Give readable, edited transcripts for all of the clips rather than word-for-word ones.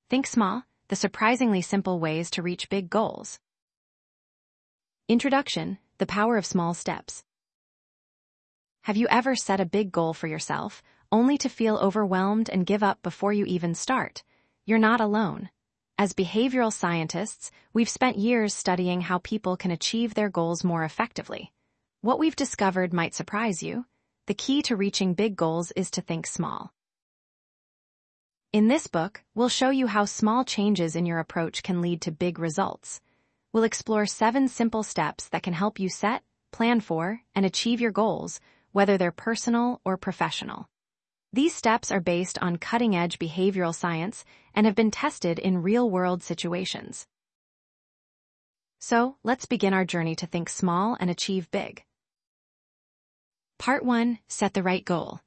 Think Small, the surprisingly simple ways to reach big goals. Introduction, the power of small steps. Have you ever set a big goal for yourself, only to feel overwhelmed and give up before you even start? You're not alone. As behavioral scientists, we've spent years studying how people can achieve their goals more effectively. What we've discovered might surprise you. The key to reaching big goals is to think small. In this book, we'll show you how small changes in your approach can lead to big results. We'll explore 7 simple steps that can help you set, plan for, and achieve your goals, whether they're personal or professional. These steps are based on cutting-edge behavioral science and have been tested in real-world situations. So, let's begin our journey to think small and achieve big. Part 1. Set the right goal.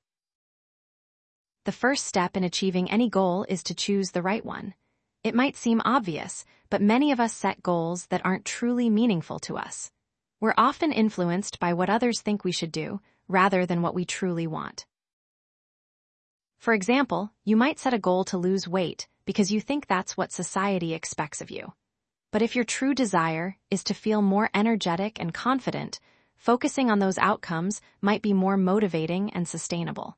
The first step in achieving any goal is to choose the right one. It might seem obvious, but many of us set goals that aren't truly meaningful to us. We're often influenced by what others think we should do, rather than what we truly want. For example, you might set a goal to lose weight because you think that's what society expects of you. But if your true desire is to feel more energetic and confident, focusing on those outcomes might be more motivating and sustainable.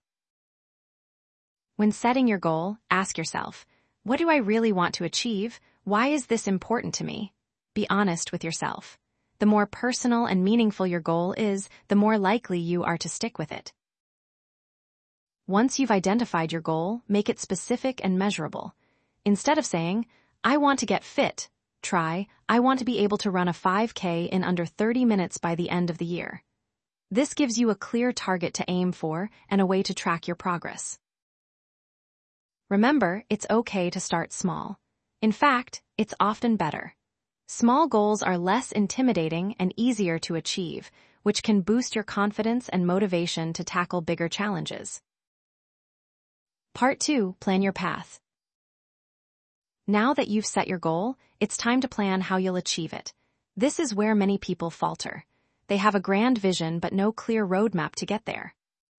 When setting your goal, ask yourself, what do I really want to achieve? Why is this important to me? Be honest with yourself. The more personal and meaningful your goal is, the more likely you are to stick with it. Once you've identified your goal, make it specific and measurable. Instead of saying, I want to get fit, try, I want to be able to run a 5K in under 30 minutes by the end of the year. This gives you a clear target to aim for and a way to track your progress. Remember, it's okay to start small. In fact, it's often better. Small goals are less intimidating and easier to achieve, which can boost your confidence and motivation to tackle bigger challenges. Part 2. Plan your path. Now that you've set your goal, it's time to plan how you'll achieve it. This is where many people falter. They have a grand vision but no clear roadmap to get there.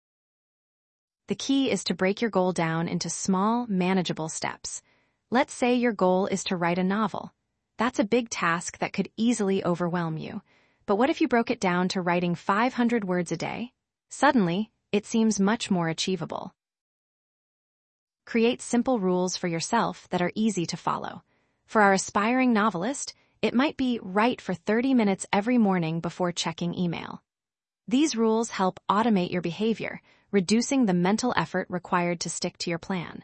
The key is to break your goal down into small, manageable steps. Let's say your goal is to write a novel. That's a big task that could easily overwhelm you. But what if you broke it down to writing 500 words a day? Suddenly, it seems much more achievable. Create simple rules for yourself that are easy to follow. For our aspiring novelist, it might be write for 30 minutes every morning before checking email. These rules help automate your behavior, reducing the mental effort required to stick to your plan.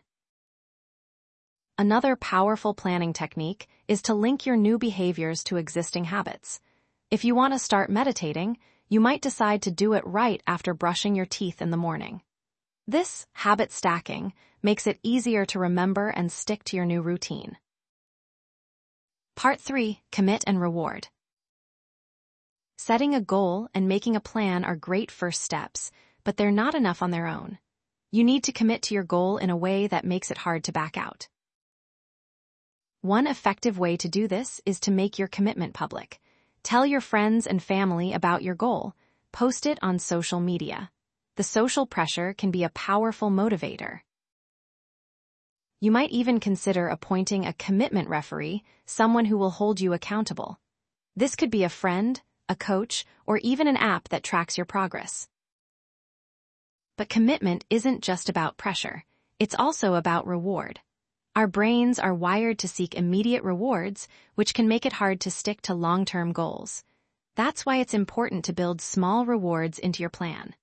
Another powerful planning technique is to link your new behaviors to existing habits. If you want to start meditating, you might decide to do it right after brushing your teeth in the morning. This habit stacking makes it easier to remember and stick to your new routine. Part 3. Commit and reward. Setting a goal and making a plan are great first steps, but they're not enough on their own. You need to commit to your goal in a way that makes it hard to back out. One effective way to do this is to make your commitment public. Tell your friends and family about your goal. Post it on social media. The social pressure can be a powerful motivator. You might even consider appointing a commitment referee, someone who will hold you accountable. This could be a friend, a coach, or even an app that tracks your progress. But commitment isn't just about pressure. It's also about reward. Our brains are wired to seek immediate rewards, which can make it hard to stick to long-term goals. That's why it's important to build small rewards into your plan.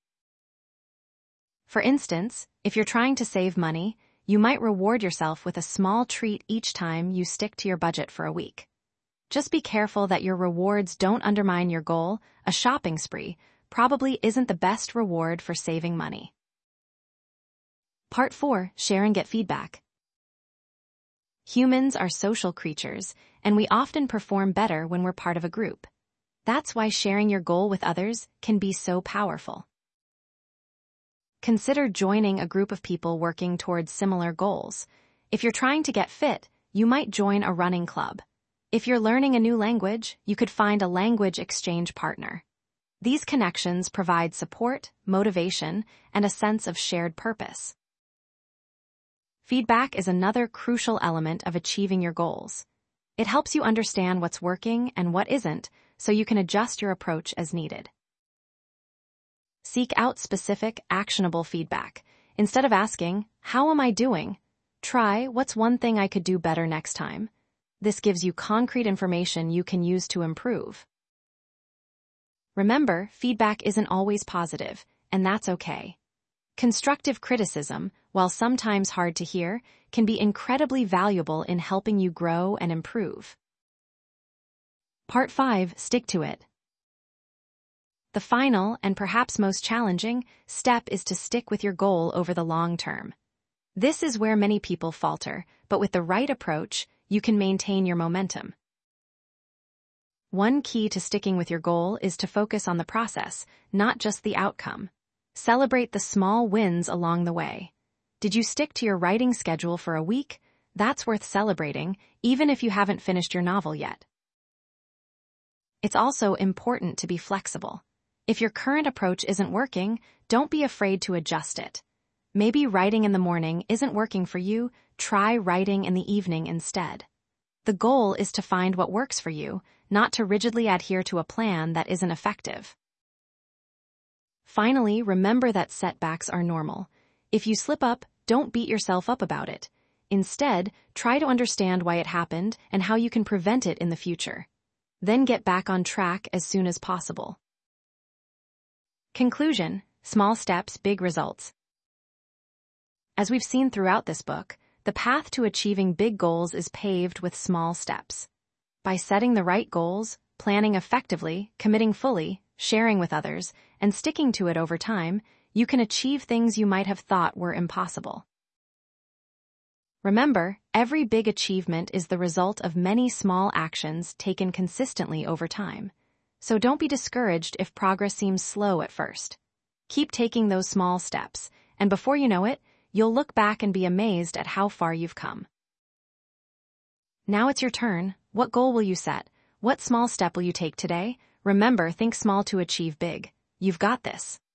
For instance, if you're trying to save money, you might reward yourself with a small treat each time you stick to your budget for a week. Just be careful that your rewards don't undermine your goal. A shopping spree probably isn't the best reward for saving money. Part 4. Share and get feedback. Humans are social creatures, and we often perform better when we're part of a group. That's why sharing your goal with others can be so powerful. Consider joining a group of people working towards similar goals. If you're trying to get fit, you might join a running club. If you're learning a new language, you could find a language exchange partner. These connections provide support, motivation, and a sense of shared purpose. Feedback is another crucial element of achieving your goals. It helps you understand what's working and what isn't, so you can adjust your approach as needed. Seek out specific, actionable feedback. Instead of asking, "How am I doing?" try, "What's one thing I could do better next time?" This gives you concrete information you can use to improve. Remember, feedback isn't always positive, and that's okay. Constructive criticism, while sometimes hard to hear, can be incredibly valuable in helping you grow and improve. Part 5. Stick to it. The final, and perhaps most challenging, step is to stick with your goal over the long term. This is where many people falter, but with the right approach, you can maintain your momentum. One key to sticking with your goal is to focus on the process, not just the outcome. Celebrate the small wins along the way. Did you stick to your writing schedule for a week? That's worth celebrating, even if you haven't finished your novel yet. It's also important to be flexible. If your current approach isn't working, don't be afraid to adjust it. Maybe writing in the morning isn't working for you, try writing in the evening instead. The goal is to find what works for you, not to rigidly adhere to a plan that isn't effective. Finally, remember that setbacks are normal. If you slip up, don't beat yourself up about it. Instead, try to understand why it happened and how you can prevent it in the future. Then get back on track as soon as possible. Conclusion: small steps, big results. As we've seen throughout this book, the path to achieving big goals is paved with small steps. By setting the right goals, planning effectively, committing fully, sharing with others, and sticking to it over time, you can achieve things you might have thought were impossible. Remember, every big achievement is the result of many small actions taken consistently over time. So don't be discouraged if progress seems slow at first. Keep taking those small steps, and before you know it, you'll look back and be amazed at how far you've come. Now it's your turn. What goal will you set? What small step will you take today? Remember, think small to achieve big. You've got this.